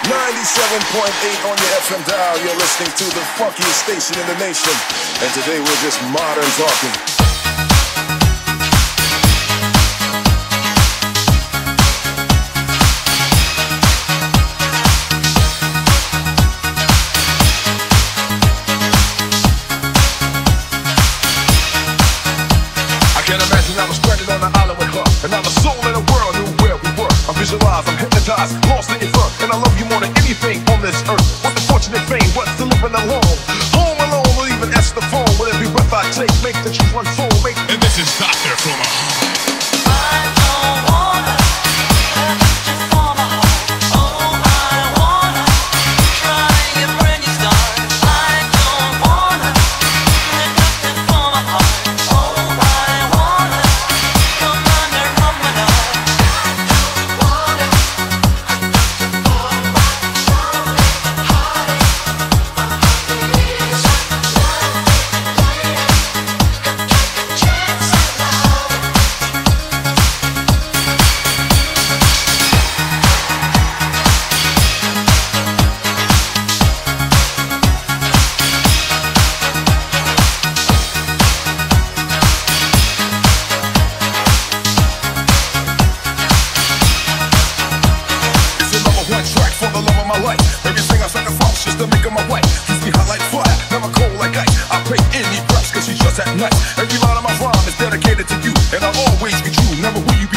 97.8 on your FM dial. You're listening to the funkiest station in the nation. And today we're just modern talking. I was stranded on an island with her, and now the soul in the world knew where we were. I'm visualized, I'm hypnotized, lost in your fur, and I love you more than anything on this earth. What the fortunate fame, what's the living alone? Home alone, or even S the phone. With every breath I take, make the truth unfold. And this is Dr. From a I don't wanna have to form a home. Oh, I wanna try a brand new start. I don't wanna have to form a home. At night. Every line of my rhyme is dedicated to you, and I'll always be true. Never will you be